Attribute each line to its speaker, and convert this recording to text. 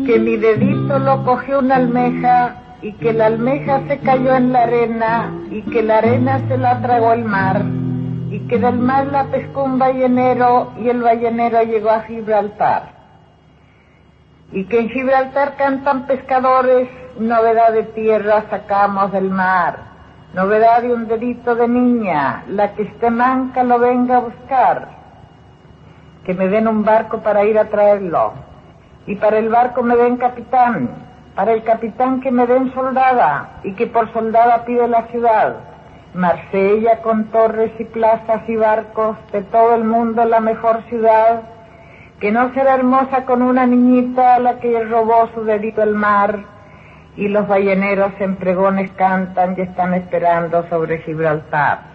Speaker 1: que mi dedito lo cogió una almeja y que la almeja se cayó en la arena y que la arena se la tragó el mar y que del mar la pescó un ballenero y el ballenero llegó a Gibraltar y que en Gibraltar cantan pescadores, novedad de tierra sacamos del mar, novedad de un dedito de niña, la que esté manca lo venga a buscar, que me den un barco para ir a traerlo y para el barco me den capitán, para el capitán que me den soldada y que por soldada pide la ciudad, Marsella con torres y plazas y barcos, de todo el mundo la mejor ciudad, que no será hermosa con una niñita a la que robó su dedito el mar, y los balleneros en pregones cantan y están esperando sobre Gibraltar.